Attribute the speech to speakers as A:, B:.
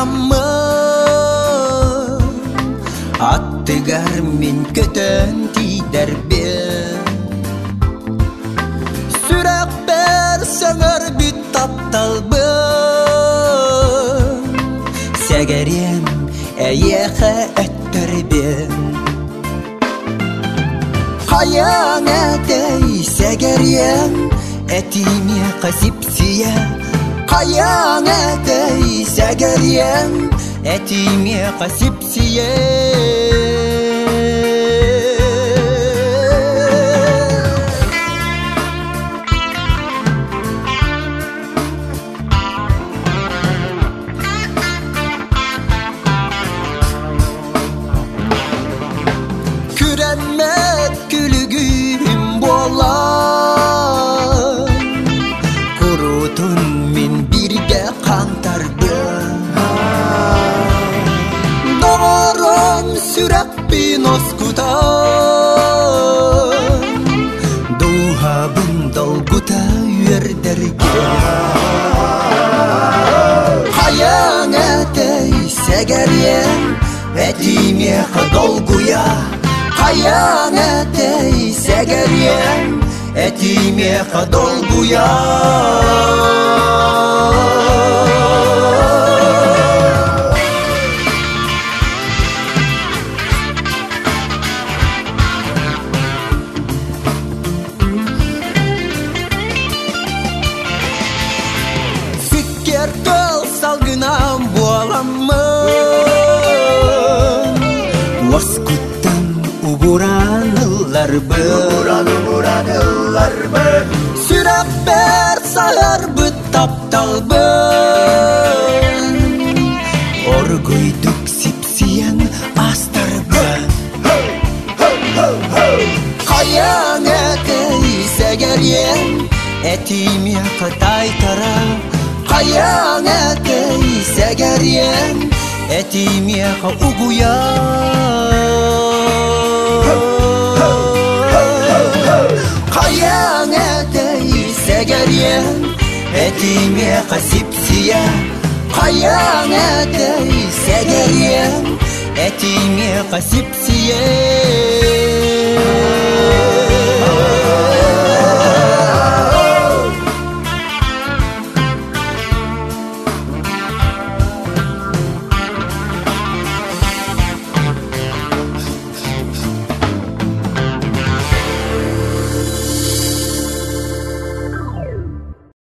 A: боламмы аттыгар мен көтөн тидербе сүрөк берсеңөр бүт тапталбы сәгәрем әйеқі өттірбен Қаяң әтей сәгәрем әтиме қасып сия Қаяң әтей сәгәрем әтиме қасып сия Күрәммәт күлігім болам Құрутын мен бірге қаңтардың Доғырым сүрәк пен оскутан Дұғабын долгута өрдерге Қаяң әтей сәгәрем әтиме қадолгуя Қаяң әтей сәгәрем әтиме қадолгуя Сиккер көл салгынам боламмы Оскуттан убураныларбы Сүрәп бер сағарбы тапталбы Оргойдук сипсиян астарбы Қаяң әтей сәгәрем әтиме қытайтара Қаяң әтей сәгәрем әтиме қаугуя Қаяң әтей сәгәрем әтиме қасып сия Қаяң әтей сәгәрем әтиме қасып сия